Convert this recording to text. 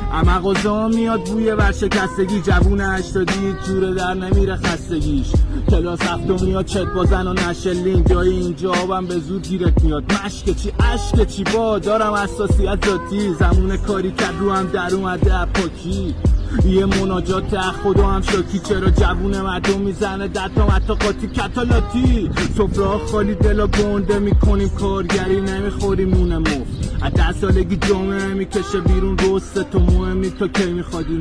مغازه میاد بوی ورشکستگی، جوون 80 جوره در نمیره خستگیش. کلاس هفتم میاد چت بازن و نشه لینک، جای اینجا آبم به زود گیرت میاد. مشک چی عشق چی با دارم اساسیت ذاتی، زمون کاری کرد رو هم در اومده پاکی. یه مناجات خدا هم شاکی، چرا جوون مردم میزنه دتا حتی قاطی کتالاتی. سفره خالی دلا گنده میکنیم کارگری نمیخوریم نون مفت. از 10 سالگی جامعه میکشه بیرون رست تو مهمی تو کی میخوادی